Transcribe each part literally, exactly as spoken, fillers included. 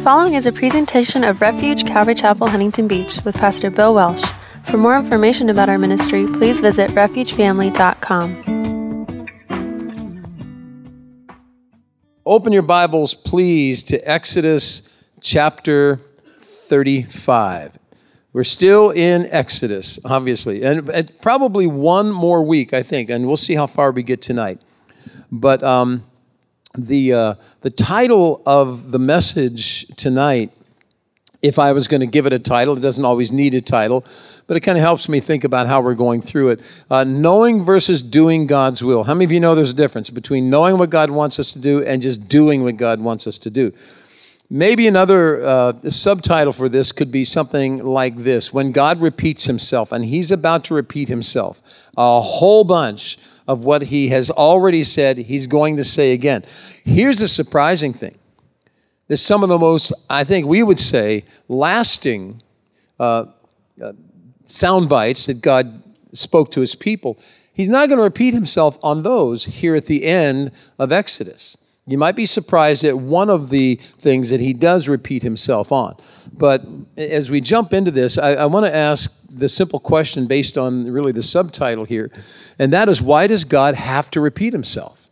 following is a presentation of Refuge Calvary Chapel, Huntington Beach with Pastor Bill Welsh. For more information about our ministry, please visit refuge family dot com. Open your Bibles, please, to Exodus chapter thirty-five. We're still in Exodus, obviously, and, and probably one more week, I think, and we'll see how far we get tonight. But um, the uh, the title of the message tonight, if I was going to give it a title, it doesn't always need a title, but it kind of helps me think about how we're going through it. Uh, knowing versus doing God's will. How many of you know there's a difference between knowing what God wants us to do and just doing what God wants us to do? Maybe another uh, subtitle for this could be something like this: when God repeats himself, and he's about to repeat himself, a whole bunch of what he has already said, he's going to say again. Here's the surprising thing. There's some of the most, I think we would say, lasting uh, uh, sound bites that God spoke to his people. He's not going to repeat himself on those here at the end of Exodus. You might be surprised at one of the things that he does repeat himself on. But as we jump into this, I, I want to ask the simple question based on really the subtitle here, and that is, why does God have to repeat himself?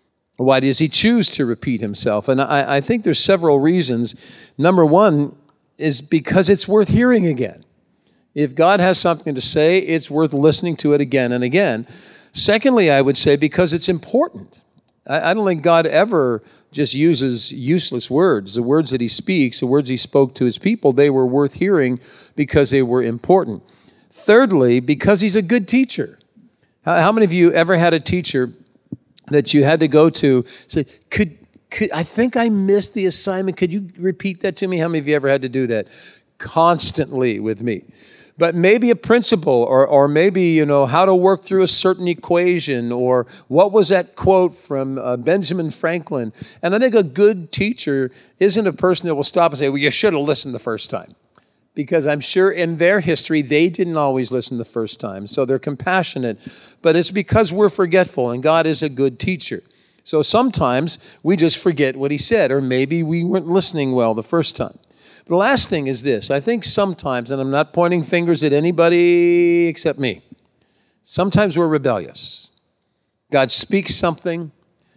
Why does he choose to repeat himself? And I, I think there's several reasons. Number one is because it's worth hearing again. If God has something to say, it's worth listening to it again and again. Secondly, I would say because it's important. I, I don't think God ever just uses useless words. The words that he speaks, the words he spoke to his people, they were worth hearing because they were important. Thirdly, because he's a good teacher. How, how many of you ever had a teacher that you had to go to, say, could, could, I think I missed the assignment. Could you repeat that to me? How many of you ever had to do that? Constantly with me. But maybe a principle, or or maybe, you know, how to work through a certain equation, or what was that quote from uh, Benjamin Franklin? And I think a good teacher isn't a person that will stop and say, well, you should have listened the first time. Because I'm sure in their history, they didn't always listen the first time. So they're compassionate. But it's because we're forgetful, and God is a good teacher. So sometimes we just forget what he said, or maybe we weren't listening well the first time. The last thing is this. I think sometimes, and I'm not pointing fingers at anybody except me, sometimes we're rebellious. God speaks something,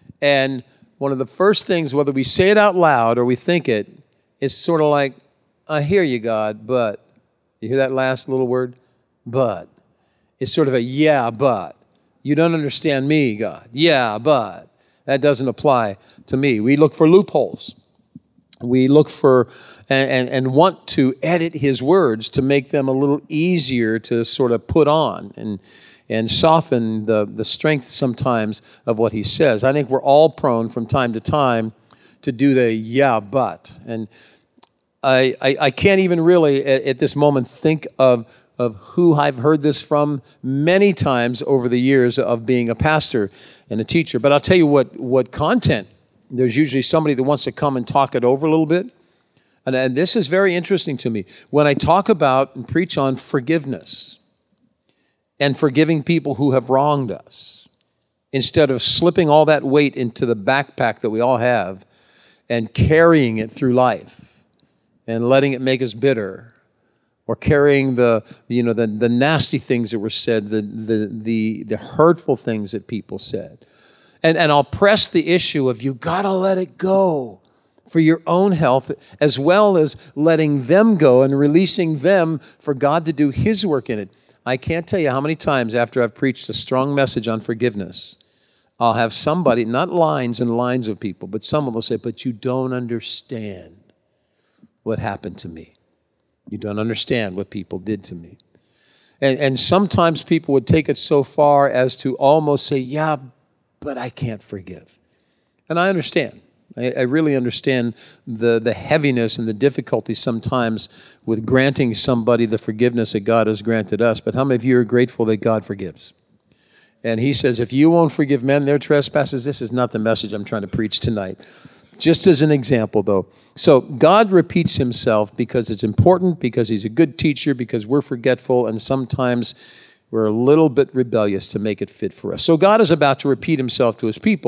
and one of the first things, whether we say it out loud or we think it, is sort of like, I hear you, God, but. You hear that last little word? But. It's sort of a yeah, but. You don't understand me, God. Yeah, but. That doesn't apply to me. We look for loopholes. We look for and, and, and want to edit his words to make them a little easier to sort of put on and and soften the, the strength sometimes of what he says. I think we're all prone from time to time to do the yeah, but. And I I, I can't even really at, at this moment think of, of who I've heard this from many times over the years of being a pastor and a teacher. But I'll tell you what what content. There's usually somebody that wants to come and talk it over a little bit. And, and this is very interesting to me. When I talk about and preach on forgiveness and forgiving people who have wronged us, instead of slipping all that weight into the backpack that we all have and carrying it through life and letting it make us bitter, or carrying the, you know, the, the nasty things that were said, the, the, the, the hurtful things that people said. And, and I'll press the issue of you got to let it go for your own health, as well as letting them go and releasing them for God to do his work in it. I can't tell you how many times after I've preached a strong message on forgiveness, I'll have somebody, not lines and lines of people, but someone will say, but you don't understand what happened to me. You don't understand what people did to me. And, and sometimes people would take it so far as to almost say, yeah, but I can't forgive. And I understand. I, I really understand the, the heaviness and the difficulty sometimes with granting somebody the forgiveness that God has granted us. But how many of you are grateful that God forgives? And he says, if you won't forgive men their trespasses, this is not the message I'm trying to preach tonight. Just as an example, though. So God repeats himself because it's important, because he's a good teacher, because we're forgetful, and sometimes we're a little bit rebellious to make it fit for us. So God is about to repeat himself to his people.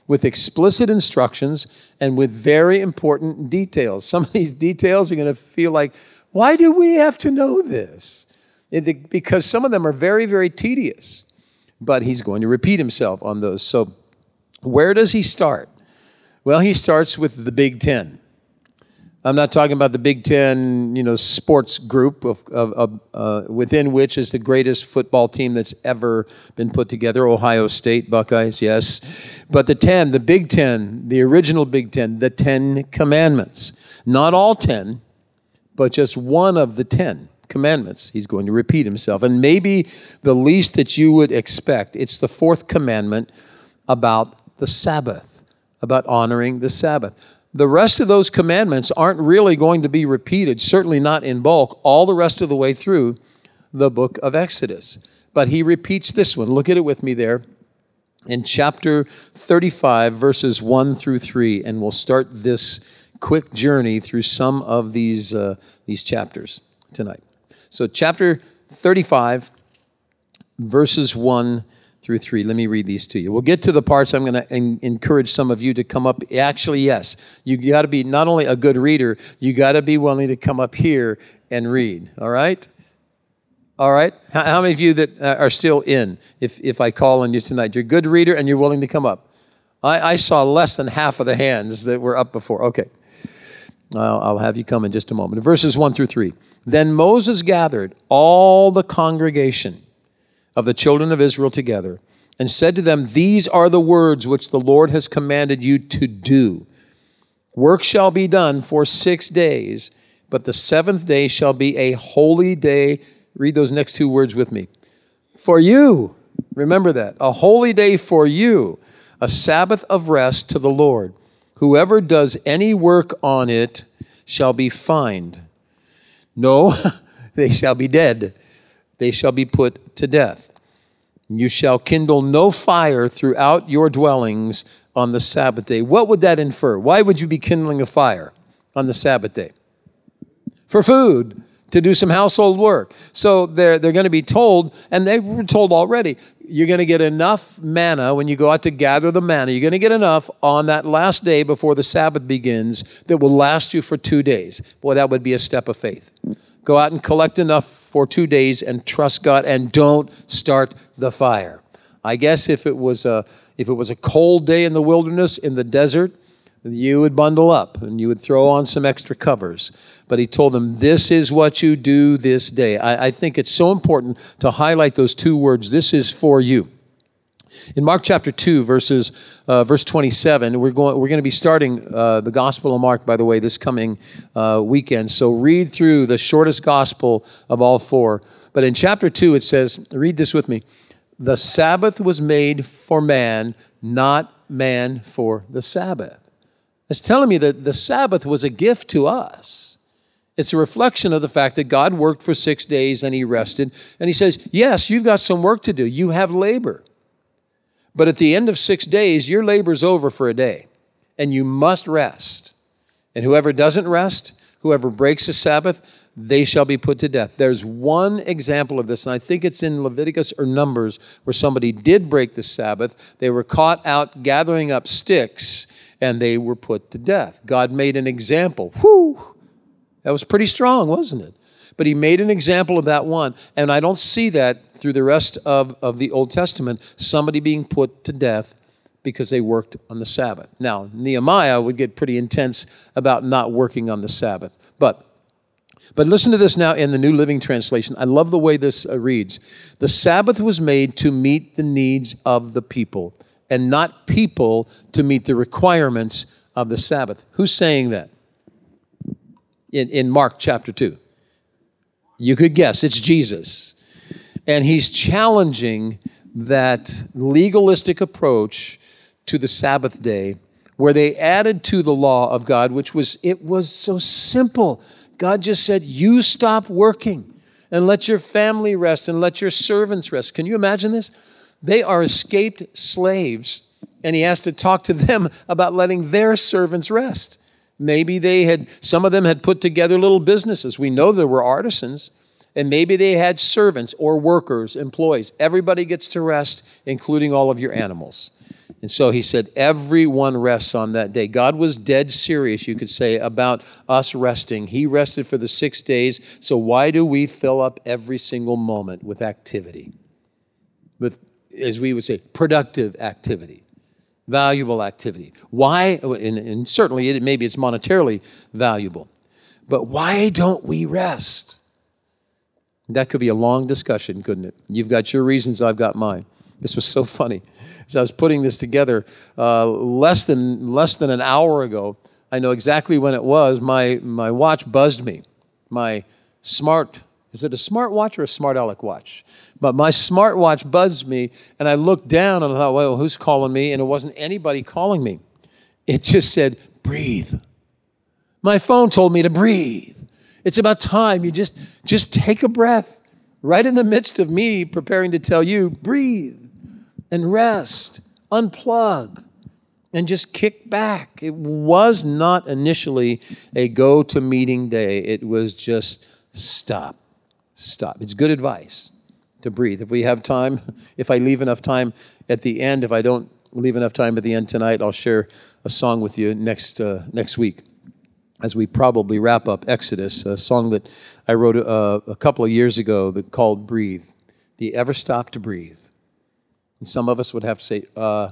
with explicit instructions and with very important details. Some of these details you're going to feel like, why do we have to know this? It, because some of them are very, very tedious. But he's going to repeat himself on those. So where does he start? Well, he starts with the Big Ten. I'm not talking about the Big Ten, you know, sports group of, of, of uh, within which is the greatest football team that's ever been put together, Ohio State Buckeyes, yes. But the ten, the Big Ten, the original Big Ten, the Ten Commandments. Not all ten, but just one of the ten commandments. He's going to repeat himself. And maybe the least that you would expect, it's the fourth commandment about the Sabbath, about honoring the Sabbath. The rest of those commandments aren't really going to be repeated, certainly not in bulk, all the rest of the way through the book of Exodus. But he repeats this one. Look at it with me there in chapter thirty-five, verses one through three, and we'll start this quick journey through some of these, uh, these chapters tonight. So chapter thirty-five, verses one through three. Let me read these to you. We'll get to the parts I'm going to en- encourage some of you to come up. Actually, yes, you got to be not only a good reader, you got to be willing to come up here and read. All right? All right? How, how many of you that uh, are still in, if, if I call on you tonight? You're a good reader and you're willing to come up. I, I saw less than half of the hands that were up before. Okay. I'll, I'll have you come in just a moment. Verses one through three. Then Moses gathered all the congregation of the children of Israel together, and said to them, these are the words which the Lord has commanded you to do. Work shall be done for six days, but the seventh day shall be a holy day. Read those next two words with me. For you, remember that, a holy day for you, a Sabbath of rest to the Lord. Whoever does any work on it shall be fined. No, they shall be dead. They shall be put to death. You shall kindle no fire throughout your dwellings on the Sabbath day. What would that infer? Why would you be kindling a fire on the Sabbath day? For food, to do some household work. So they're, they're going to be told, and they were told already, you're going to get enough manna when you go out to gather the manna. You're going to get enough on that last day before the Sabbath begins that will last you for two days. Boy, that would be a step of faith. Go out and collect enough for two days and trust God, and don't start the fire. I guess if it was a if it was a cold day in the wilderness, in the desert, you would bundle up and you would throw on some extra covers. But he told them, this is what you do this day. I, I think it's so important to highlight those two words. This is for you. In Mark chapter two, verses uh, verse twenty-seven, we're going we're going to be starting uh, the Gospel of Mark, by the way, this coming uh, weekend. So read through the shortest gospel of all four. But in chapter two, it says, read this with me: the Sabbath was made for man, not man for the Sabbath. It's telling me that the Sabbath was a gift to us. It's a reflection of the fact that God worked for six days and he rested. And he says, yes, you've got some work to do. You have labor. But at the end of six days, your labor's over for a day, and you must rest. And whoever doesn't rest, whoever breaks the Sabbath, they shall be put to death. There's one example of this, and I think it's in Leviticus or Numbers, where somebody did break the Sabbath. They were caught out gathering up sticks, and they were put to death. God made an example. Whew! That was pretty strong, wasn't it? But he made an example of that one, and I don't see that through the rest of, of the Old Testament, somebody being put to death because they worked on the Sabbath. Now, Nehemiah would get pretty intense about not working on the Sabbath. But, but listen to this now in the New Living Translation. I love the way this uh, reads. The Sabbath was made to meet the needs of the people, and not people to meet the requirements of the Sabbath. Who's saying that? In, in Mark chapter two. You could guess, it's Jesus. And he's challenging that legalistic approach to the Sabbath day, where they added to the law of God, which was, it was so simple. God just said, you stop working and let your family rest and let your servants rest. Can you imagine this? They are escaped slaves, and he has to talk to them about letting their servants rest. Maybe they had, some of them had put together little businesses. We know there were artisans, And maybe they had servants or workers, employees. Everybody gets to rest, including all of your animals. And so he said, everyone rests on that day. God was dead serious, you could say, about us resting. He rested for the six days. So why do we fill up every single moment with activity? With, as we would say, productive activity, valuable activity. Why? And, and certainly, it, maybe it's monetarily valuable. But why don't we rest? That could be a long discussion, couldn't it? You've got your reasons, I've got mine. This was so funny. As I was putting this together uh, less than less than an hour ago, I know exactly when it was, my, my watch buzzed me. My smart, is it a smart watch or a smart aleck watch? But my smart watch buzzed me, and I looked down and I thought, well, who's calling me? And it wasn't anybody calling me. It just said, breathe. My phone told me to breathe. It's about time you just, just take a breath right in the midst of me preparing to tell you, breathe and rest, unplug, and just kick back. It was not initially a go-to-meeting day. It was just stop, stop. It's good advice to breathe. If we have time, if I leave enough time at the end, if I don't leave enough time at the end tonight, I'll share a song with you next uh, next week, as we probably wrap up Exodus, a song that I wrote uh, a couple of years ago that called Breathe. Do you ever stop to breathe? And some of us would have to say, uh,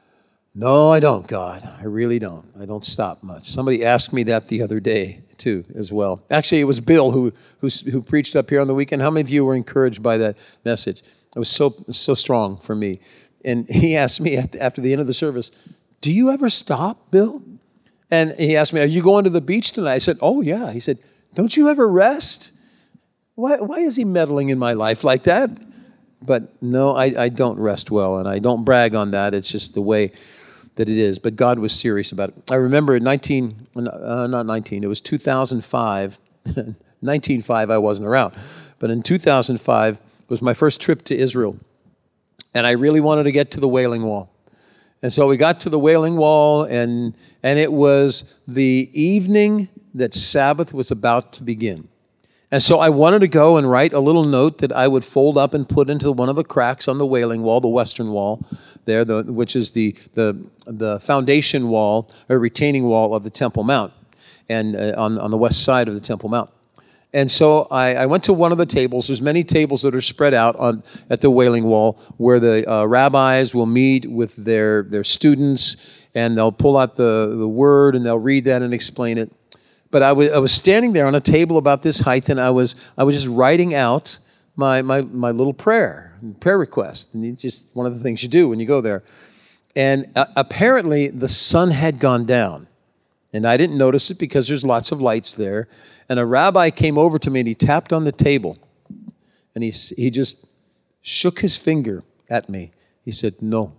no, I don't, God. I really don't. I don't stop much. Somebody asked me that the other day, too, as well. Actually, it was Bill who, who, who preached up here on the weekend. How many of you were encouraged by that message? It was so, so strong for me. And he asked me at, after the end of the service, do you ever stop, Bill? And he asked me, are you going to the beach tonight? I said, oh, yeah. He said, don't you ever rest? Why, why is he meddling in my life like that? But no, I, I don't rest well, and I don't brag on that. It's just the way that it is. But God was serious about it. I remember in nineteen, uh, not nineteen, it was two thousand five. nineteen oh five, I wasn't around. But in two thousand five was my first trip to Israel. And I really wanted to get to the Wailing Wall. And so we got to the Wailing Wall, and and it was the evening that Sabbath was about to begin. And so I wanted to go and write a little note that I would fold up and put into one of the cracks on the Wailing Wall, the western wall there, the, which is the, the, the foundation wall, or retaining wall of the Temple Mount, and uh, on, on the west side of the Temple Mount. And so I, I went to one of the tables. There's many tables that are spread out on at the Wailing Wall where the uh, rabbis will meet with their, their students, and they'll pull out the, the word, and they'll read that and explain it. But I was I was standing there on a table about this height, and I was I was just writing out my my my little prayer, prayer request, and it's just one of the things you do when you go there. And uh, apparently the sun had gone down, and I didn't notice it because there's lots of lights there. And a rabbi came over to me, and he tapped on the table, and he he just shook his finger at me. He said, "No."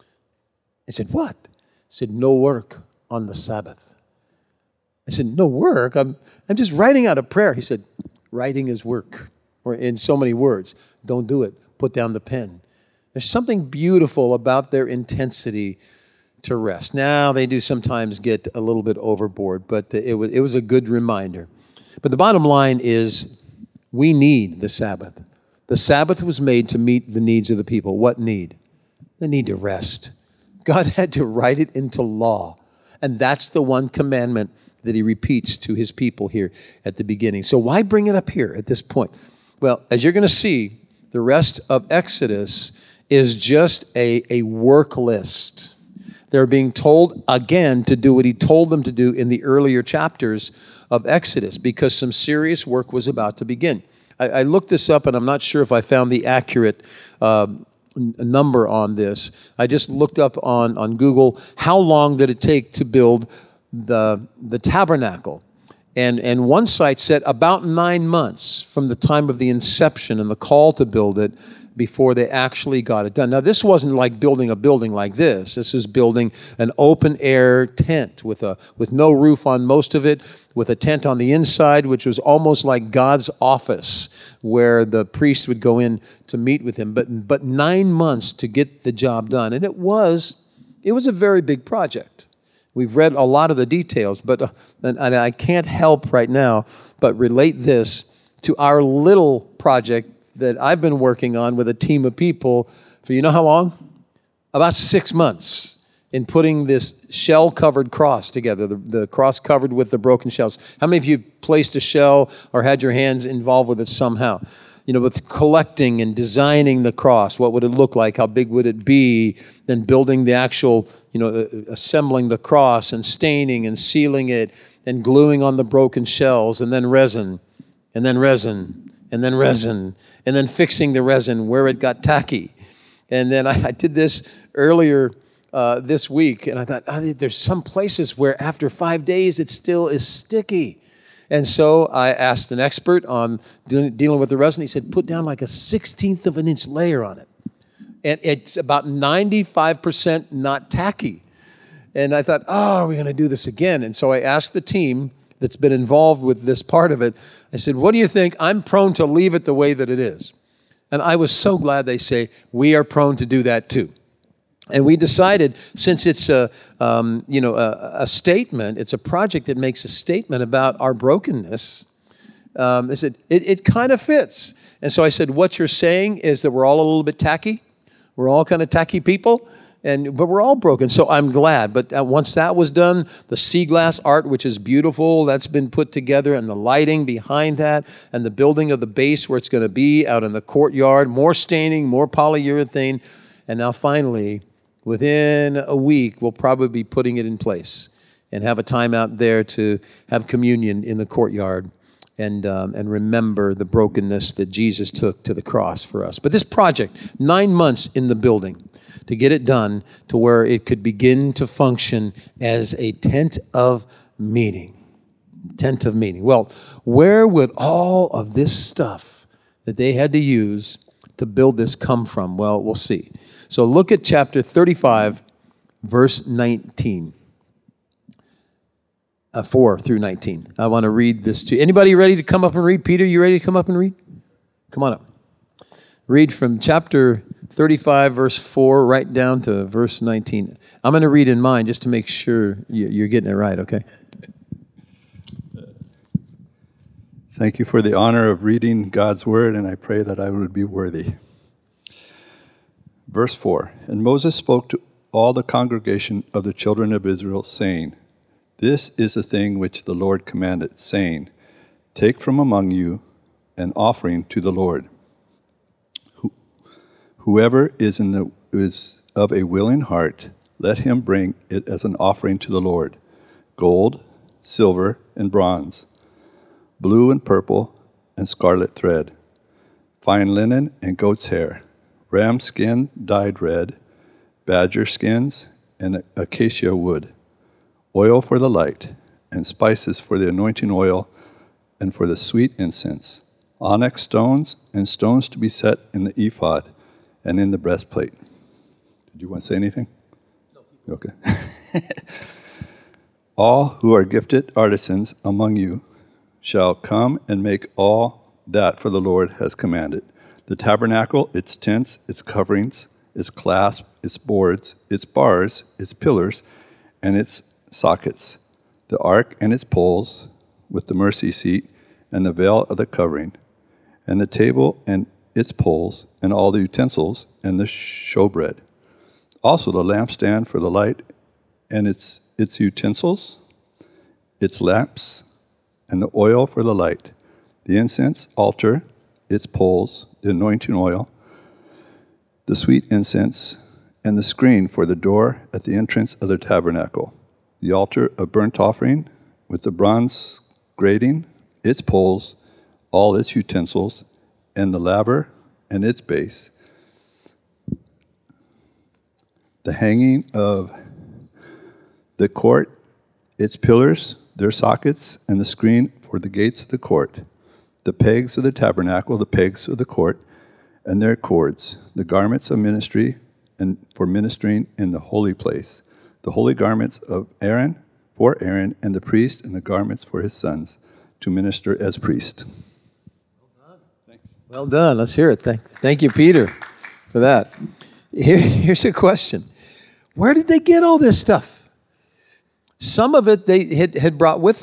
I said, "What?" He said, "No work on the Sabbath." I said, no work? I'm I'm just writing out a prayer. He said, writing is work. Or in so many words, don't do it. Put down the pen. There's something beautiful about their intensity to rest. Now, they do sometimes get a little bit overboard, but it was, it was a good reminder. But the bottom line is, we need the Sabbath. The Sabbath was made to meet the needs of the people. What need? The need to rest. God had to write it into law. And that's the one commandment that he repeats to his people here at the beginning. So why bring it up here at this point? Well, as you're going to see, the rest of Exodus is just a, a work list. They're being told again to do what he told them to do in the earlier chapters of Exodus, because some serious work was about to begin. I, I looked this up, and I'm not sure if I found the accurate uh, n- number on this. I just looked up on, on Google, how long did it take to build the the tabernacle, and and one site said about nine months from the time of the inception and the call to build it before they actually got it done. Now, this wasn't like building a building like this. This is building an open air tent with a with no roof on most of it, with a tent on the inside, which was almost like God's office, where the priest would go in to meet with him. But but nine months to get the job done, and it was it was a very big project. We've read a lot of the details, but uh, and, and I can't help right now but relate this to our little project that I've been working on with a team of people for you know how long? About six months in putting this shell-covered cross together, the, the cross covered with the broken shells. How many of you placed a shell or had your hands involved with it somehow? You know, with collecting and designing the cross, what would it look like? How big would it be? Then building the actual, you know, uh, assembling the cross and staining and sealing it and gluing on the broken shells, and then resin, and then resin, and then resin, and then fixing the resin where it got tacky. And then I, I did this earlier uh, this week, and I thought, oh, there's some places where after five days it still is sticky. And so I asked an expert on dealing, dealing with the resin. He said, put down like a sixteenth of an inch layer on it. And it's about ninety-five percent not tacky. And I thought, oh, are we going to do this again? And so I asked the team that's been involved with this part of it, I said, what do you think? I'm prone to leave it the way that it is. And I was so glad they say, we are prone to do that too. And we decided, since it's a, um, you know, a, a statement, it's a project that makes a statement about our brokenness, um, they said, it, it kind of fits. And so I said, what you're saying is that we're all a little bit tacky. We're all kind of tacky people, and but we're all broken. So I'm glad. But uh, once that was done, the sea glass art, which is beautiful, that's been put together, and the lighting behind that, and the building of the base where it's going to be out in the courtyard, more staining, more polyurethane. And now finally, within a week, we'll probably be putting it in place and have a time out there to have communion in the courtyard and um, and remember the brokenness that Jesus took to the cross for us. But this project, nine months in the building to get it done to where it could begin to function as a tent of meeting. Tent of meeting. Well, where would all of this stuff that they had to use to build this come from? Well, we'll see. So look at chapter thirty-five, verse nineteen. Uh, four through nineteen. I want to read this to you. Anybody ready to come up and read? Peter, you ready to come up and read? Come on up. Read from chapter thirty-five, verse four, right down to verse nineteen. I'm going to read in mine just to make sure you're getting it right, okay? Thank you for the honor of reading God's word, and I pray that I would be worthy. Verse four, and Moses spoke to all the congregation of the children of Israel, saying, this is the thing which the Lord commanded, saying, take from among you an offering to the Lord. Who, whoever is, in the, is of a willing heart, let him bring it as an offering to the Lord, gold, silver, and bronze, blue and purple, and scarlet thread, fine linen and goat's hair, ram skin dyed red, badger skins, and acacia wood, oil for the light, and spices for the anointing oil, and for the sweet incense, onyx stones, and stones to be set in the ephod and in the breastplate. Did you want to say anything? No. Okay. All who are gifted artisans among you shall come and make all that for the Lord has commanded. The tabernacle, its tents, its coverings, its clasp, its boards, its bars, its pillars, and its sockets, the ark and its poles, with the mercy seat and the veil of the covering, and the table and its poles, and all the utensils, and the showbread. Also the lampstand for the light, and its its utensils, its lamps, and the oil for the light, the incense altar, its poles, the anointing oil, the sweet incense, and the screen for the door at the entrance of the tabernacle, the altar of burnt offering with the bronze grating, its poles, all its utensils, and the laver and its base, the hanging of the court, its pillars, their sockets, and the screen for the gates of the court, the pegs of the tabernacle, the pegs of the court, and their cords, the garments of ministry, and for ministering in the holy place, the holy garments of Aaron, for Aaron and the priest, and the garments for his sons, to minister as priest. Well done. Thanks. Well done. Let's hear it. Thank, thank you, Peter, for that. Here, here's a question. Where did they get all this stuff? Some of it they had, had brought with them.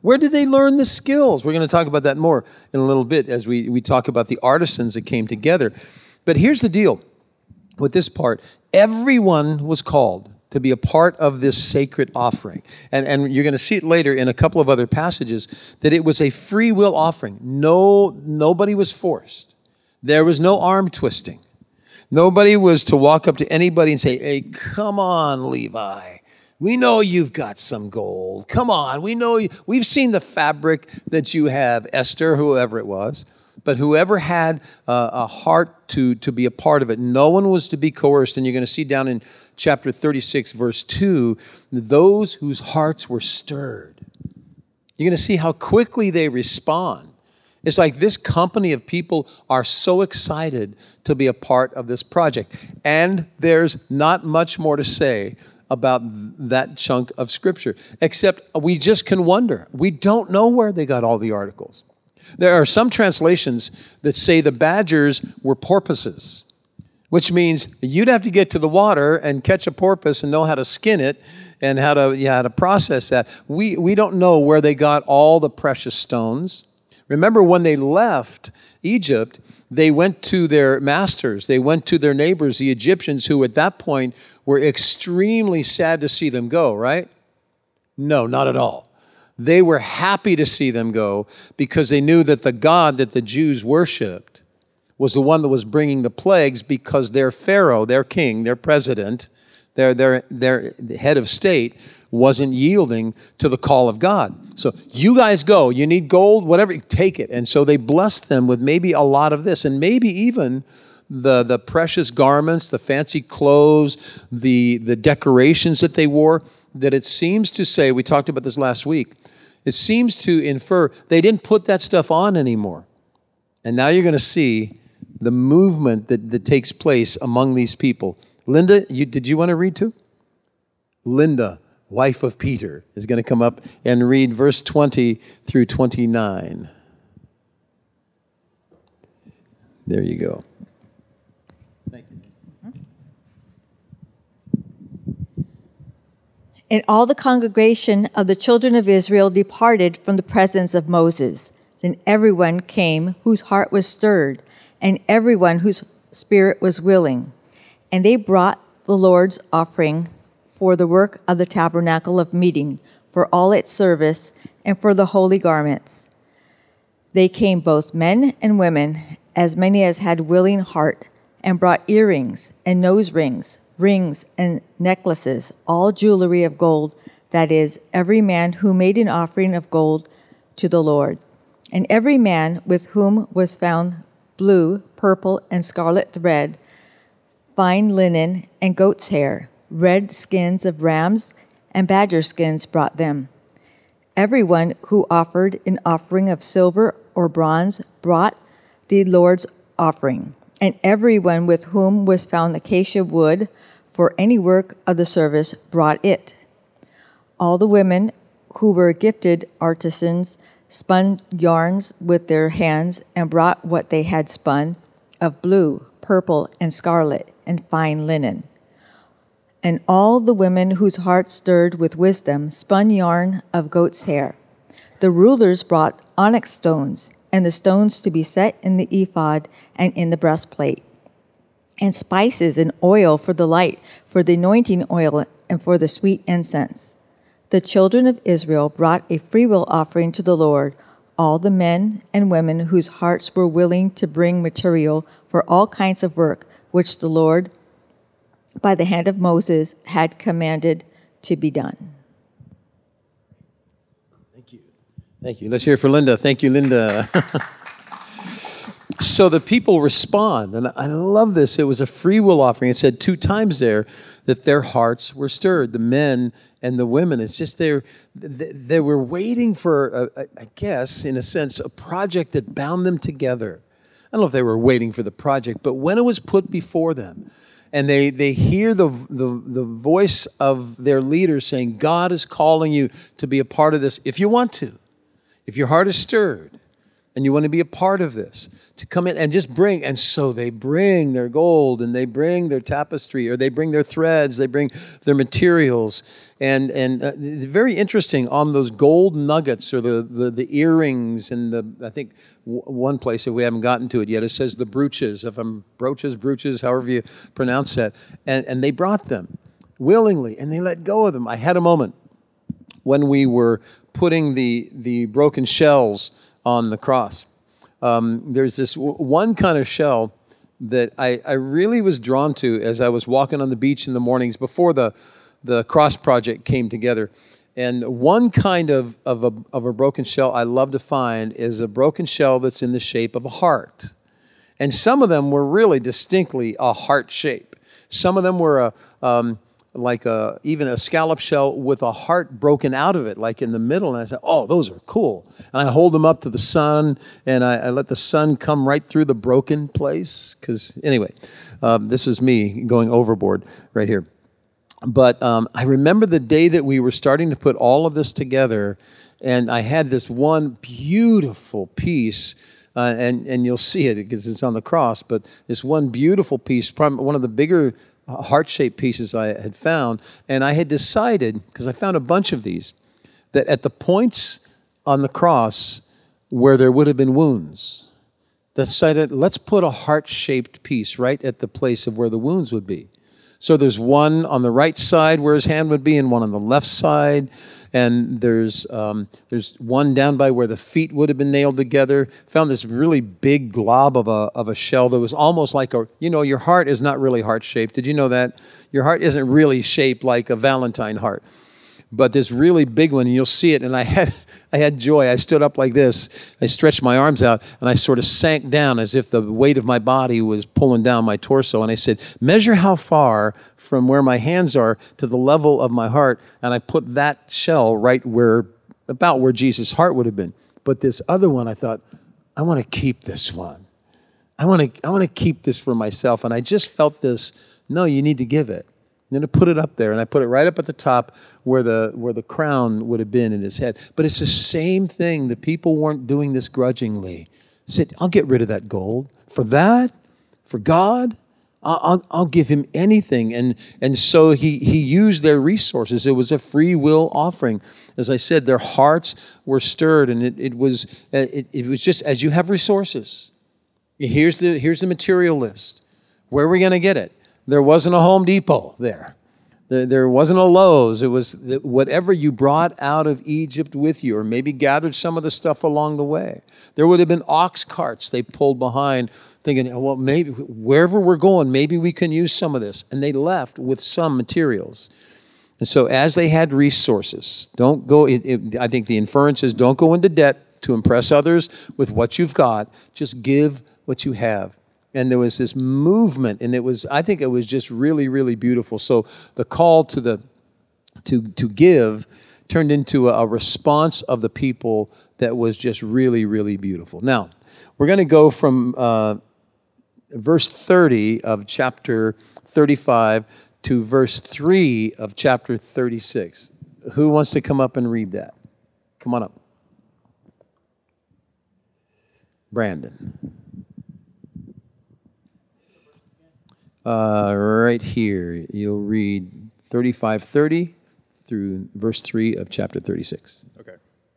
Where did they learn the skills? We're going to talk about that more in a little bit as we, we talk about the artisans that came together. But here's the deal with this part. Everyone was called to be a part of this sacred offering. And, and you're going to see it later in a couple of other passages that it was a free will offering. No, nobody was forced. There was no arm twisting. Nobody was to walk up to anybody and say, hey, come on, Levi. We know you've got some gold. Come on, we know you. We've seen the fabric that you have, Esther, whoever it was. But whoever had uh, a heart to, to be a part of it, no one was to be coerced. And you're going to see down in chapter thirty-six, verse two, those whose hearts were stirred. You're going to see how quickly they respond. It's like this company of people are so excited to be a part of this project. And there's not much more to say about that chunk of Scripture, except we just can wonder. We don't know where they got all the articles. There are some translations that say the badgers were porpoises, which means you'd have to get to the water and catch a porpoise and know how to skin it and how to, yeah, how to process that. We, we don't know where they got all the precious stones. Remember, when they left Egypt, they went to their masters. They went to their neighbors, the Egyptians, who at that point were extremely sad to see them go, right? No, not at all. They were happy to see them go because they knew that the God that the Jews worshipped was the one that was bringing the plagues, because their Pharaoh, their king, their president, their, their, their head of state wasn't yielding to the call of God. So you guys go, you need gold, whatever, take it. And so they blessed them with maybe a lot of this, and maybe even the, the precious garments, the fancy clothes, the, the decorations that they wore, that it seems to say, we talked about this last week, it seems to infer they didn't put that stuff on anymore. And now you're going to see the movement that, that takes place among these people. Linda, you, did you want to read too? Linda, wife of Peter, is going to come up and read verse twenty through twenty-nine. There you go. Thank you. And all the congregation of the children of Israel departed from the presence of Moses. Then everyone came whose heart was stirred, and everyone whose spirit was willing. And they brought the Lord's offering for the work of the tabernacle of meeting, for all its service, and for the holy garments. They came both men and women, as many as had willing heart, and brought earrings and nose rings, rings and necklaces, all jewelry of gold, that is, every man who made an offering of gold to the Lord. And every man with whom was found blue, purple, and scarlet thread, fine linen, and goat's hair, red skins of rams and badger skins brought them. Everyone who offered an offering of silver or bronze brought the Lord's offering, and everyone with whom was found acacia wood for any work of the service brought it. All the women who were gifted artisans spun yarns with their hands and brought what they had spun of blue, purple, and scarlet, and fine linen. And all the women whose hearts stirred with wisdom spun yarn of goat's hair. The rulers brought onyx stones, and the stones to be set in the ephod and in the breastplate, and spices and oil for the light, for the anointing oil, and for the sweet incense. The children of Israel brought a freewill offering to the Lord, all the men and women whose hearts were willing to bring material for all kinds of work, which the Lord, by the hand of Moses, had commanded to be done. Thank you. Thank you. Let's hear it for Linda. Thank you, Linda. So the people respond, and I love this. It was a free will offering. It said two times there that their hearts were stirred, the men and the women. It's just they they were waiting for, a, I guess, in a sense, a project that bound them together. I don't know if they were waiting for the project, but when it was put before them, and they, they hear the, the, the voice of their leader saying, God is calling you to be a part of this if you want to, if your heart is stirred. and you want to be a part of this, to come in and just bring. And so they bring their gold, and they bring their tapestry, or they bring their threads, they bring their materials. And and uh, very interesting, on those gold nuggets, or the, the, the earrings, and the, I think w- one place, if we haven't gotten to it yet, it says the brooches, if I'm brooches, brooches, however you pronounce that. And, and they brought them willingly, and they let go of them. I had a moment when we were putting the, the broken shells on the cross. Um, there's this w- one kind of shell that I, I really was drawn to as I was walking on the beach in the mornings before the, the cross project came together. And one kind of, of, a, of a broken shell I love to find is a broken shell that's in the shape of a heart. And some of them were really distinctly a heart shape. Some of them were a... Um, like a, even a scallop shell with a heart broken out of it, like in the middle. And I said, oh, those are cool. And I hold them up to the sun, and I, I let the sun come right through the broken place. Because anyway, um, this is me going overboard right here. But um, I remember the day that we were starting to put all of this together, and I had this one beautiful piece. Uh, and, and you'll see it because it's on the cross, but this one beautiful piece, probably one of the bigger heart-shaped pieces I had found, and I had decided, because I found a bunch of these, that at the points on the cross where there would have been wounds, decided, let's put a heart-shaped piece right at the place of where the wounds would be. So there's one on the right side where his hand would be, and one on the left side, and there's um, there's one down by where the feet would have been nailed together. Found this really big glob of a of a shell that was almost like a, you know, your heart is not really heart-shaped. Did you know that? Your heart isn't really shaped like a Valentine heart. But this really big one, and you'll see it, and I had I had joy. I stood up like this. I stretched my arms out, and I sort of sank down as if the weight of my body was pulling down my torso. And I said, measure how far from where my hands are to the level of my heart. And I put that shell right where, about where Jesus' heart would have been. But this other one, I thought, I want to keep this one. I want to I want to keep this for myself. And I just felt this, no, you need to give it. And then I put it up there, and I put it right up at the top where the where the crown would have been in his head. But it's the same thing. The people weren't doing this grudgingly. They said, I'll get rid of that gold. For that, for God, I'll, I'll, I'll give him anything. And and so he, he used their resources. It was a free will offering. As I said, their hearts were stirred, and it, it was it, it was just, as you have resources, here's the here's the material list. Where are we going to get it? There wasn't a Home Depot there. There, there wasn't a Lowe's. It was whatever you brought out of Egypt with you, or maybe gathered some of the stuff along the way. There would have been ox carts they pulled behind, thinking, well, maybe wherever we're going, maybe we can use some of this. And they left with some materials. And so as they had resources, don't go, it, it, I think the inference is, don't go into debt to impress others with what you've got. Just give what you have. And there was this movement, and it was, I think it was just really, really beautiful. So the call to the to to give turned into a, a response of the people that was just really, really beautiful. Now, we're going to go from uh, verse thirty of chapter thirty-five to verse three of chapter thirty-six. Who wants to come up and read that? Come on up. Brandon. Uh, right here, you'll read thirty-five thirty through verse three of chapter thirty-six. Okay.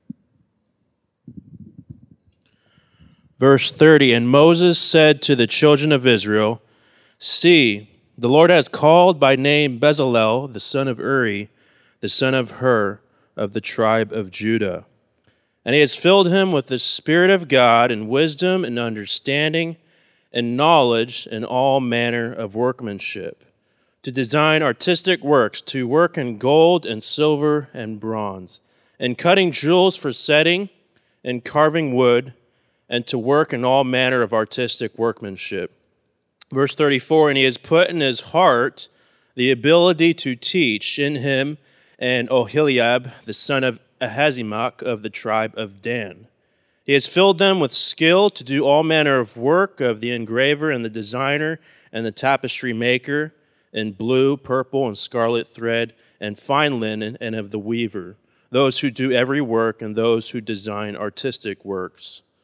Verse thirty, and Moses said to the children of Israel, see, the Lord has called by name Bezalel, the son of Uri, the son of Hur, of the tribe of Judah. And he has filled him with the Spirit of God and wisdom and understanding and knowledge in all manner of workmanship, to design artistic works, to work in gold and silver and bronze, and cutting jewels for setting, and carving wood, and to work in all manner of artistic workmanship. Verse thirty-four, and he has put in his heart the ability to teach in him and Oholiab, the son of Ahazimach of the tribe of Dan. He has filled them with skill to do all manner of work of the engraver and the designer and the tapestry maker in blue, purple, and scarlet thread and fine linen, and of the weaver, those who do every work and those who design artistic works.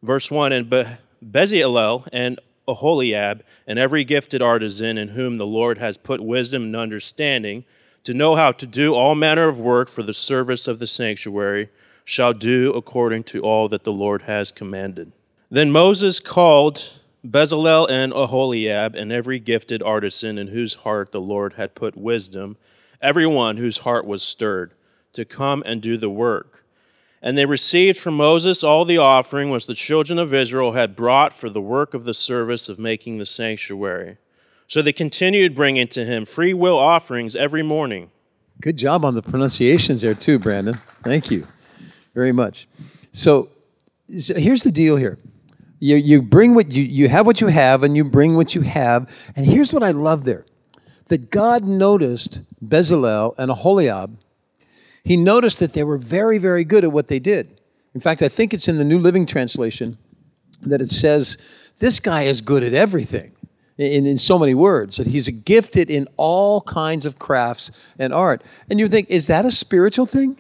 Verse one, and Be- Bezalel and Aholiab, and every gifted artisan in whom the Lord has put wisdom and understanding, to know how to do all manner of work for the service of the sanctuary, shall do according to all that the Lord has commanded. Then Moses called Bezalel and Aholiab, and every gifted artisan in whose heart the Lord had put wisdom, everyone whose heart was stirred, to come and do the work. And they received from Moses all the offering which the children of Israel had brought for the work of the service of making the sanctuary. So they continued bringing to him free will offerings every morning. Good job on the pronunciations there too, Brandon. Thank you very much. So, so here's the deal here. You, you bring what you, you have what you have, and you bring what you have. And here's what I love there. That God noticed Bezalel and Aholiab. He noticed that they were very, very good at what they did. In fact, I think it's in the New Living Translation that it says, this guy is good at everything, in, in so many words, that he's gifted in all kinds of crafts and art. And you think, is that a spiritual thing?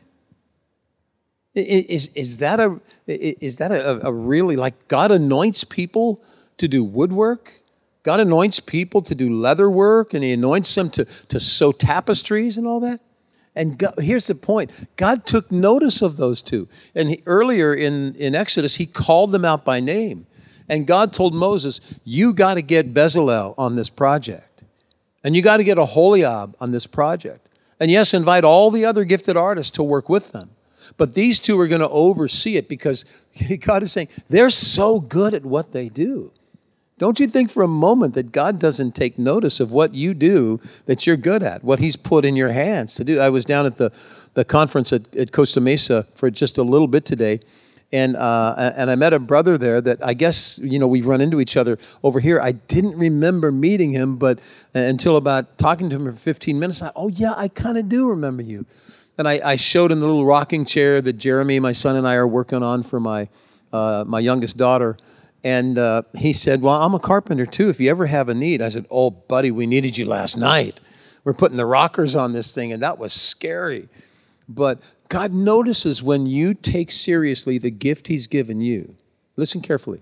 Is, is that, a, is that a, a really, like God anoints people to do woodwork? God anoints people to do leather work, and he anoints them to, to sew tapestries and all that? And God, here's the point. God took notice of those two. And he, earlier in, in Exodus, he called them out by name. And God told Moses, you got to get Bezalel on this project. And you got to get Aholiab on this project. And yes, invite all the other gifted artists to work with them. But these two are going to oversee it because God is saying, they're so good at what they do. Don't you think for a moment that God doesn't take notice of what you do that you're good at, what he's put in your hands to do? I was down at the, the conference at, at Costa Mesa for just a little bit today, and uh, and I met a brother there that I guess, you know, we run into each other over here. I didn't remember meeting him, but uh, until about talking to him for fifteen minutes, I, oh yeah, I kind of do remember you. And I, I showed him the little rocking chair that Jeremy, my son, and I are working on for my uh, my youngest daughter. And uh, he said, well, I'm a carpenter too. If you ever have a need. I said, oh, buddy, we needed you last night. We're putting the rockers on this thing, and that was scary. But God notices when you take seriously the gift he's given you. Listen carefully.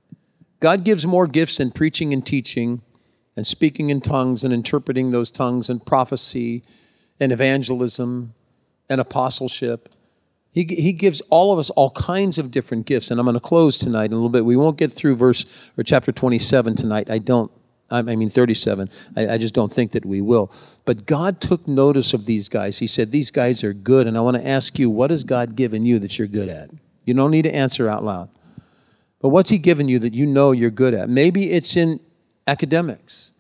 God gives more gifts in preaching and teaching and speaking in tongues and interpreting those tongues and prophecy and evangelism and apostleship. He, he gives all of us all kinds of different gifts, and I'm going to close tonight in a little bit. We won't get through verse or chapter twenty-seven tonight. I don't, I mean thirty-seven. I, I just don't think that we will. But God took notice of these guys. He said, these guys are good, and I want to ask you, what has God given you that you're good at? You don't need to answer out loud. But what's he given you that you know you're good at? Maybe it's in academics,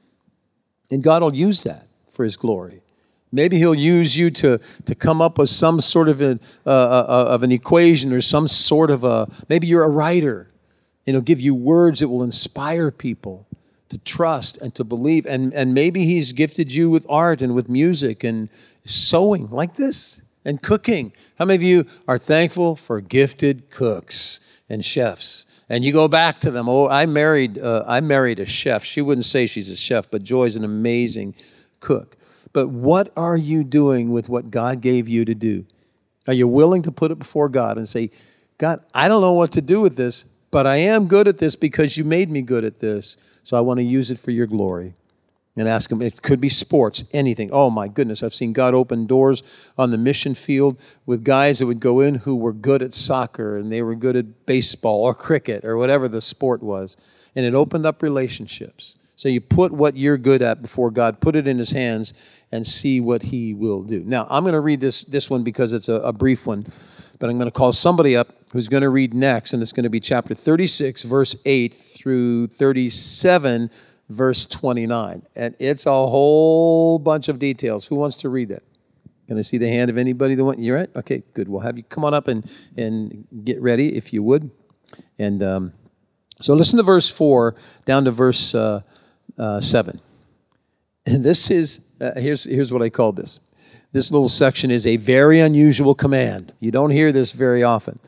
and God will use that for his glory. Maybe he'll use you to, to come up with some sort of, a, uh, uh, of an equation or some sort of a, maybe you're a writer, and he'll give you words that will inspire people to trust and to believe. And, and maybe he's gifted you with art and with music and sewing like this and cooking. How many of you are thankful for gifted cooks and chefs? And you go back to them. Oh, I married, uh, I married a chef. She wouldn't say she's a chef, but Joy's an amazing cook. But what are you doing with what God gave you to do? Are you willing to put it before God and say, God, I don't know what to do with this, but I am good at this because you made me good at this, so I want to use it for your glory. And ask him, it could be sports, anything. Oh my goodness, I've seen God open doors on the mission field with guys that would go in who were good at soccer and they were good at baseball or cricket or whatever the sport was. And it opened up relationships. So you put what you're good at before God, put it in his hands, and see what he will do. Now, I'm going to read this, this one because it's a, a brief one, but I'm going to call somebody up who's going to read next, and it's going to be chapter thirty-six, verse eight through thirty-seven, verse twenty-nine. And it's a whole bunch of details. Who wants to read that? Can I see the hand of anybody that wants? You're right? Okay, good. We'll have you come on up and, and get ready, if you would. And um, so listen to verse four down to verse uh, uh, seven. And this is, uh, here's, here's what I call this. This little section is a very unusual command. You don't hear this very often.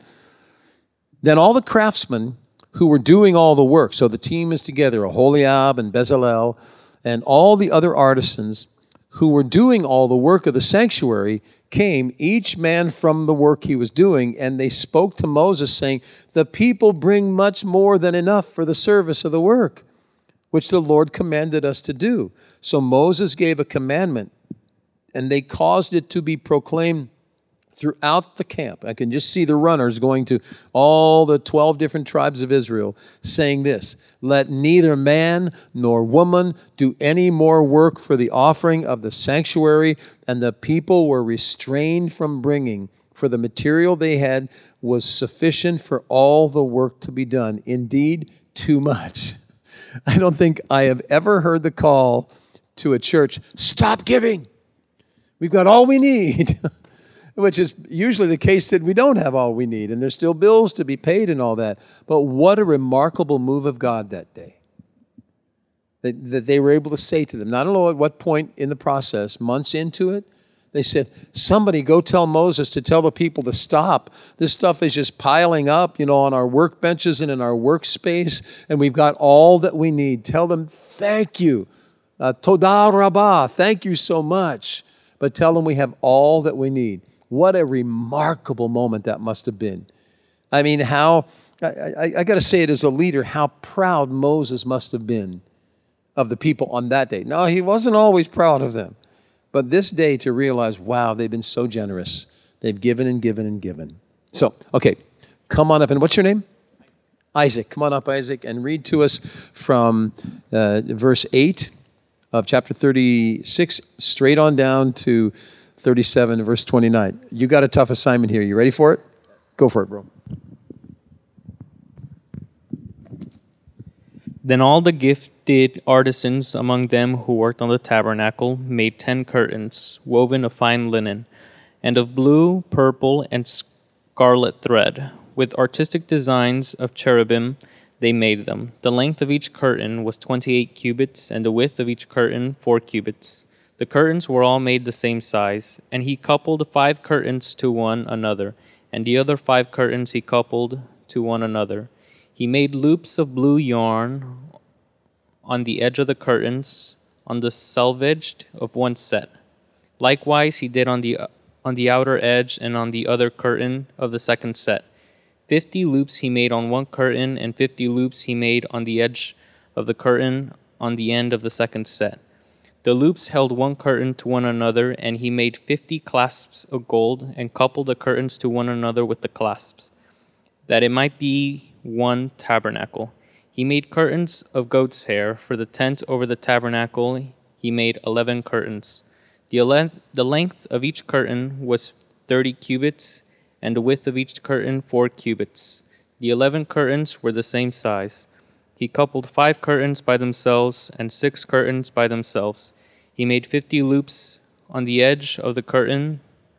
Then all the craftsmen who were doing all the work, so the team is together, Aholiab and Bezalel, and all the other artisans who were doing all the work of the sanctuary came, each man from the work he was doing, and they spoke to Moses, saying, the people bring much more than enough for the service of the work, which the Lord commanded us to do. So Moses gave a commandment, and they caused it to be proclaimed throughout the camp. I can just see the runners going to all the twelve different tribes of Israel saying this, let neither man nor woman do any more work for the offering of the sanctuary. And the people were restrained from bringing, for the material they had was sufficient for all the work to be done. Indeed, too much. I don't think I have ever heard the call to a church, stop giving. We've got all we need. Which is usually the case that we don't have all we need, and there's still bills to be paid and all that. But what a remarkable move of God that day. That, that they were able to say to them, not know at what point in the process, months into it, they said, somebody go tell Moses to tell the people to stop. This stuff is just piling up, you know, on our workbenches and in our workspace, and we've got all that we need. Tell them, thank you. Uh, Todah Rabbah, thank you so much. But tell them we have all that we need. What a remarkable moment that must have been. I mean, how, I, I, I got to say it as a leader, how proud Moses must have been of the people on that day. No, he wasn't always proud of them. But this day to realize, wow, they've been so generous. They've given and given and given. So, okay, come on up. And what's your name? Isaac. Come on up, Isaac, and read to us from uh, verse eight of chapter thirty-six, straight on down to thirty-seven, verse twenty-nine. You got a tough assignment here. You ready for it? Yes. Go for it, bro. Then all the gifted artisans among them who worked on the tabernacle made ten curtains, woven of fine linen, and of blue, purple, and scarlet thread. With artistic designs of cherubim they made them. The length of each curtain was twenty-eight cubits, and the width of each curtain four cubits. The curtains were all made the same size, and he coupled five curtains to one another, and the other five curtains he coupled to one another. He made loops of blue yarn on the edge of the curtains, on the selvage of one set. Likewise he did on the on the outer edge and on the other curtain of the second set. Fifty loops he made on one curtain, and fifty loops he made on the edge of the curtain on the end of the second set. The loops held one curtain to one another, and he made fifty clasps of gold, and coupled the curtains to one another with the clasps, that it might be one tabernacle. He made curtains of goat's hair. For the tent over the tabernacle he made eleven curtains. The, ele- the length of each curtain was thirty cubits, and the width of each curtain four cubits. The eleven curtains were the same size. He coupled five curtains by themselves and six curtains by themselves. He made fifty loops on the edge of the curtain,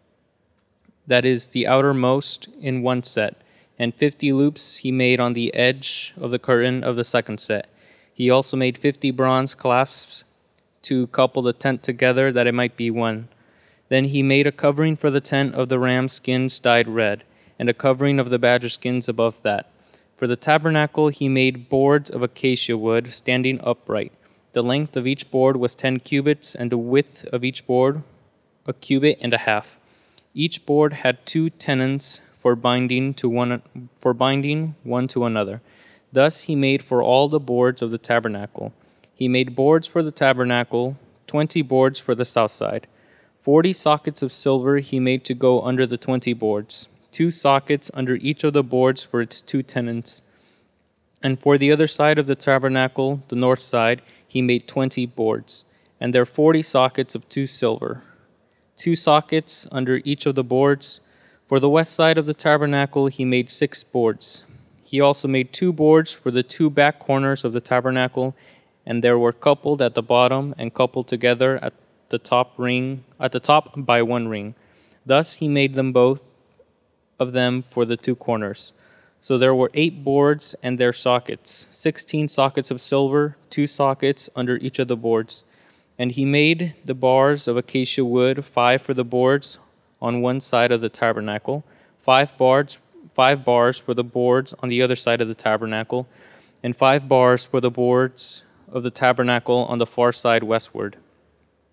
that is the outermost, in one set, and fifty loops he made on the edge of the curtain of the second set. He also made fifty bronze clasps to couple the tent together, that it might be one. Then he made a covering for the tent of the ram skins dyed red, and a covering of the badger skins above that. For the tabernacle he made boards of acacia wood, standing upright. The length of each board was ten cubits, and the width of each board a cubit and a half. Each board had two tenons for binding to one for binding one to another. Thus he made for all the boards of the tabernacle. He made boards for the tabernacle, twenty boards for the south side. Forty sockets of silver he made to go under the twenty boards, two sockets under each of the boards for its two tenons. And for the other side of the tabernacle, the north side, he made twenty boards, and there forty sockets of two silver, two sockets under each of the boards. For the west side of the tabernacle he made six boards. He also made two boards for the two back corners of the tabernacle, and they were coupled at the bottom and coupled together at the top ring at the top by one ring. Thus he made them both of them for the two corners. So there were eight boards and their sockets, sixteen sockets of silver, two sockets under each of the boards. And he made the bars of acacia wood, five for the boards on one side of the tabernacle, five bars, five bars for the boards on the other side of the tabernacle, and five bars for the boards of the tabernacle on the far side westward.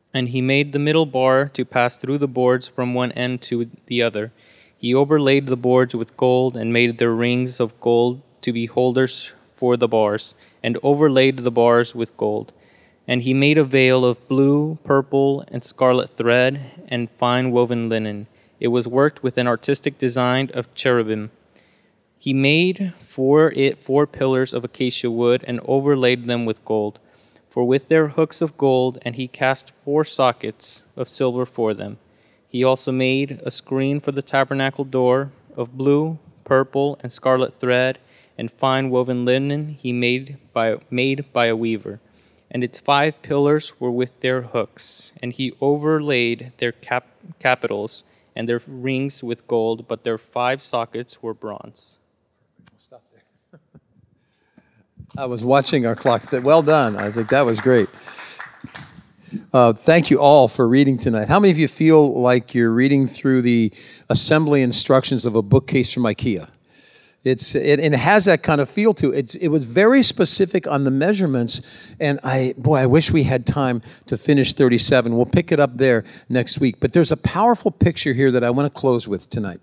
And he made the middle bar to pass through the boards from one end to the other. He overlaid the boards with gold and made their rings of gold to be holders for the bars, and overlaid the bars with gold. And he made a veil of blue, purple, and scarlet thread and fine woven linen. It was worked with an artistic design of cherubim. He made for it four pillars of acacia wood and overlaid them with gold, for with their hooks of gold, and he cast four sockets of silver for them. He also made a screen for the tabernacle door of blue, purple, and scarlet thread, and fine woven linen he made by made by a weaver. And its five pillars were with their hooks, and he overlaid their cap- capitals and their rings with gold, but their five sockets were bronze. Stop there. I was watching our clock. Well done. I was like, that was great. Uh, thank you all for reading tonight. How many of you feel like you're reading through the assembly instructions of a bookcase from IKEA? It's it, it has that kind of feel to it. It was very specific on the measurements, and I boy, I wish we had time to finish thirty-seven. We'll pick it up there next week. But there's a powerful picture here that I want to close with tonight.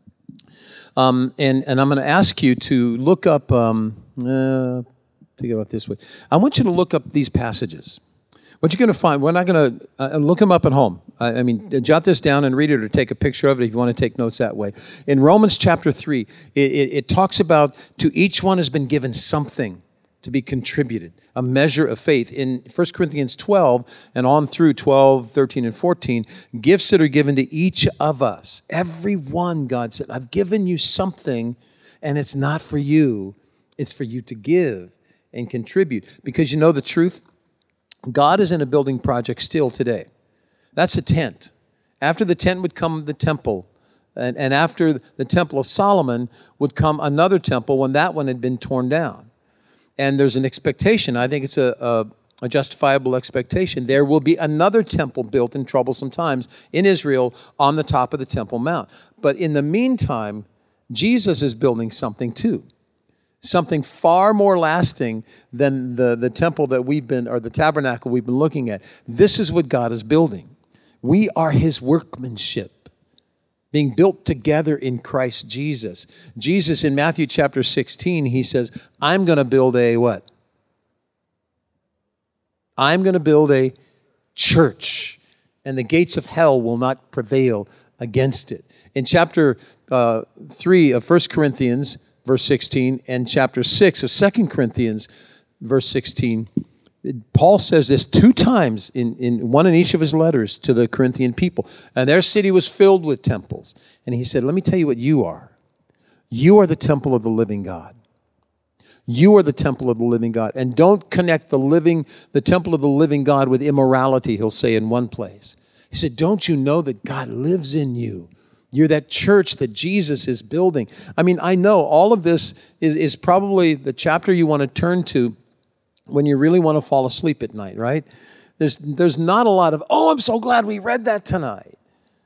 Um, and and I'm going to ask you to look up. Um, uh, take it out this way. I want you to look up these passages. What you're going to find, we're not going to uh, look them up at home. I, I mean, jot this down and read it or take a picture of it if you want to take notes that way. In Romans chapter three, it, it, it talks about to each one has been given something to be contributed, a measure of faith. In First Corinthians twelve and on through twelve, thirteen, and fourteen, gifts that are given to each of us. Every one, God said, I've given you something, and it's not for you. It's for you to give and contribute. Because you know the truth? God is in a building project still today. That's a tent. After the tent would come the temple. And, and after the temple of Solomon would come another temple when that one had been torn down. And there's an expectation. I think it's a, a, a justifiable expectation. There will be another temple built in troublesome times in Israel on the top of the Temple Mount. But in the meantime, Jesus is building something too. Something far more lasting than the, the temple that we've been, or the tabernacle we've been looking at. This is what God is building. We are his workmanship, being built together in Christ Jesus. Jesus in Matthew chapter sixteen, he says, I'm going to build a what? I'm going to build a church, and the gates of hell will not prevail against it. In chapter uh, three of First Corinthians, verse sixteen, and chapter six of Second Corinthians, verse sixteen, Paul says this two times, in, in one in each of his letters to the Corinthian people. And their city was filled with temples. And he said, let me tell you what you are. You are the temple of the living God. You are the temple of the living God. And don't connect the living, the temple of the living God with immorality, he'll say in one place. He said, don't you know that God lives in you? You're that church that Jesus is building. I mean, I know all of this is, is probably the chapter you want to turn to when you really want to fall asleep at night, right? There's there's not a lot of, oh, I'm so glad we read that tonight.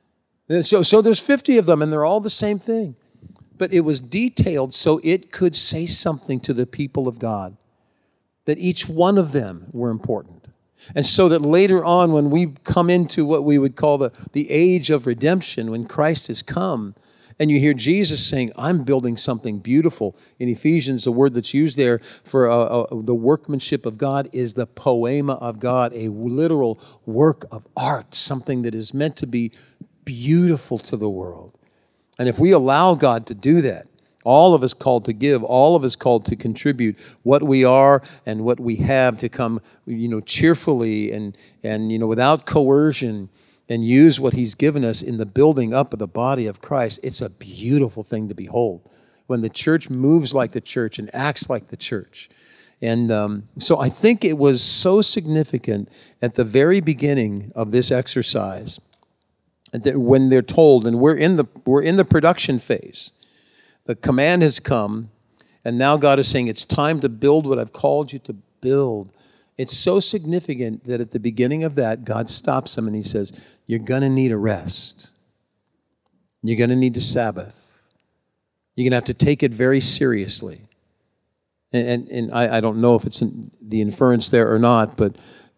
So, so there's fifty of them, and they're all the same thing. But it was detailed so it could say something to the people of God, that each one of them were important. And so that later on, when we come into what we would call the, the age of redemption, when Christ has come, and you hear Jesus saying, I'm building something beautiful. In Ephesians, the word that's used there for uh, uh, the workmanship of God is the poema of God, a literal work of art, something that is meant to be beautiful to the world. And if we allow God to do that, all of us called to give, all of us called to contribute what we are and what we have to come, you know, cheerfully and, and you know, without coercion, and use what he's given us in the building up of the body of Christ, it's a beautiful thing to behold. When the church moves like the church and acts like the church. And um, so I think it was so significant at the very beginning of this exercise that when they're told, and we're in the we're in the production phase, the command has come, and now God is saying, it's time to build what I've called you to build. It's so significant that at the beginning of that, God stops them and he says, you're going to need a rest. You're going to need a Sabbath. You're going to have to take it very seriously. And, and, and I, I don't know if it's in the inference there or not, but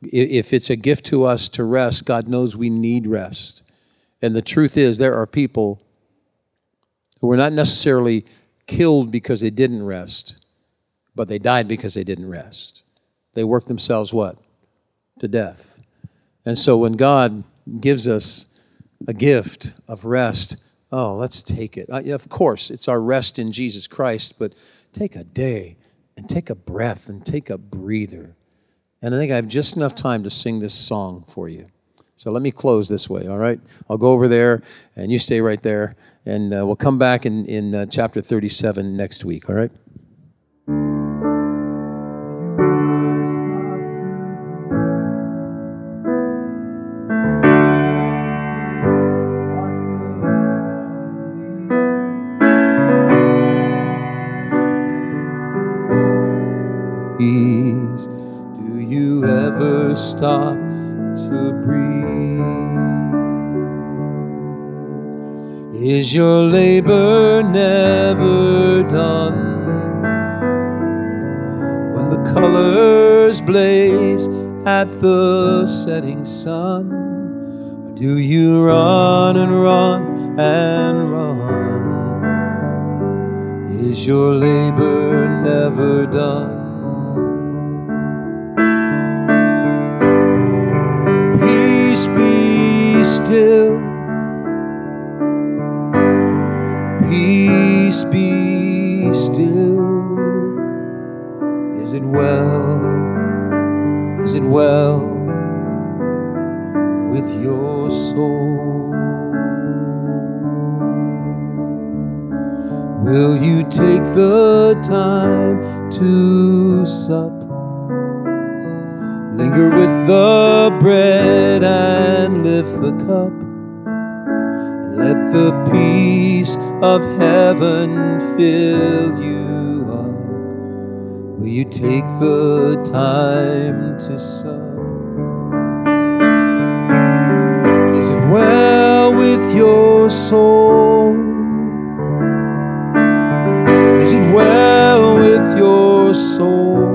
If it's a gift to us to rest, God knows we need rest. And the truth is, there are people who were not necessarily killed because they didn't rest, but they died because they didn't rest. They worked themselves what? To death. And so when God gives us a gift of rest, oh, let's take it. Uh, yeah, of course, it's our rest in Jesus Christ, but take a day and take a breath and take a breather. And I think I have just enough time to sing this song for you. So let me close this way, all right? I'll go over there, and you stay right there, and uh, we'll come back in, in uh, chapter thirty-seven next week, all right? Do you ever stop to breathe? Is your labor never done? When the colors blaze at the setting sun, or do you run and run and run? Is your labor never done? Peace be still, peace be still. Is it well, is it well with your soul? Will you take the time to sup? Linger with the bread and lift the cup. Let the peace of heaven fill you up. Will you take the time to sup? Is it well with your soul? Is it well with your soul?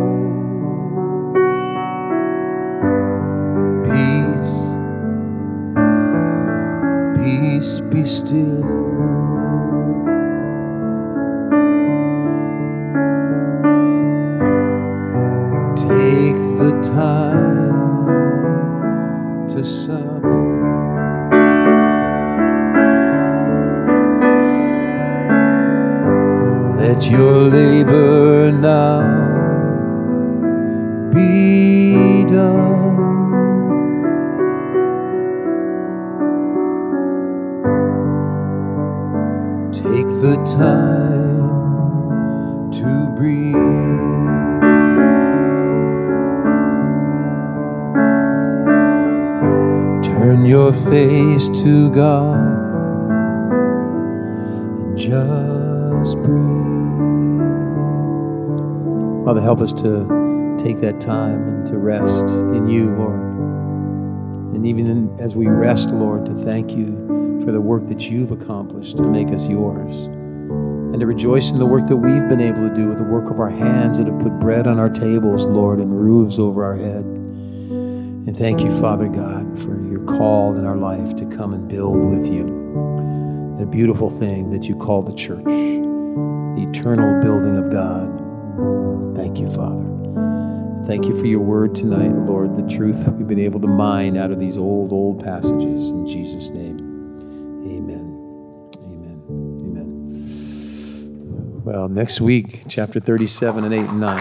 Peace be still. Take the time to sup. Let your labor now be done. Take the time to breathe. Turn your face to God and just breathe. Father, help us to take that time and to rest in you, Lord. And even in, as we rest, Lord, to thank you for the work that you've accomplished to make us yours, and to rejoice in the work that we've been able to do with the work of our hands that have put bread on our tables, Lord, and roofs over our head. And thank you, Father God, for your call in our life to come and build with you. And a beautiful thing that you call the church, the eternal building of God. Thank you, Father. Thank you for your word tonight, Lord, the truth we've been able to mine out of these old, old passages. In Jesus' name. Well, next week, chapter thirty-seven and eight and nine.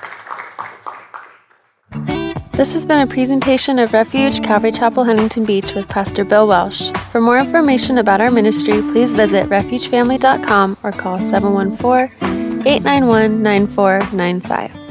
This has been a presentation of Refuge Calvary Chapel, Huntington Beach with Pastor Bill Welsh. For more information about our ministry, please visit refuge family dot com or call seven one four, eight nine one, nine four nine five.